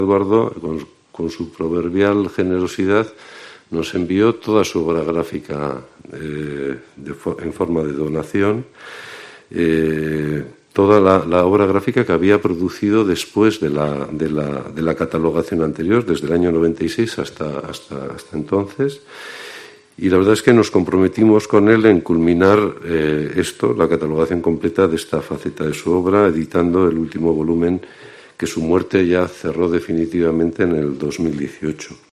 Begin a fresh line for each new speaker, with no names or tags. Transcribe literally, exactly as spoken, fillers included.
Eduardo, con, con su proverbial generosidad, nos envió toda su obra gráfica eh, de, en forma de donación, eh, toda la, la obra gráfica que había producido después de la, de la, de la catalogación anterior, desde el año noventa y seis hasta, hasta, hasta entonces. Y la verdad es que nos comprometimos con él en culminar eh, esto, la catalogación completa de esta faceta de su obra, editando el último volumen que su muerte ya cerró definitivamente en el dos mil dieciocho.